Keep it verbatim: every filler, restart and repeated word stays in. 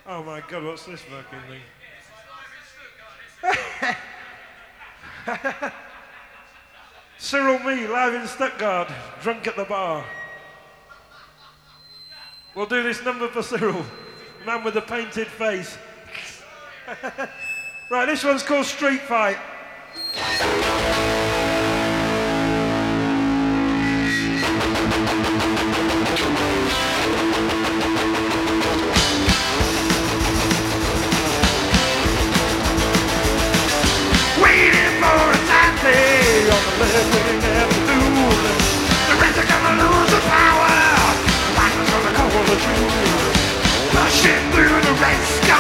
Oh my God, what's this fucking thing? Cyril Me, live in Stuttgart, drunk at the bar. We'll do this number for Cyril, man with the painted face. Right, this one's called Street Fight. Waiting for a Saturday on the left wing afternoon. The Reds are gonna lose the power. The Lightning's gonna call the truth. Pushing through the red sky.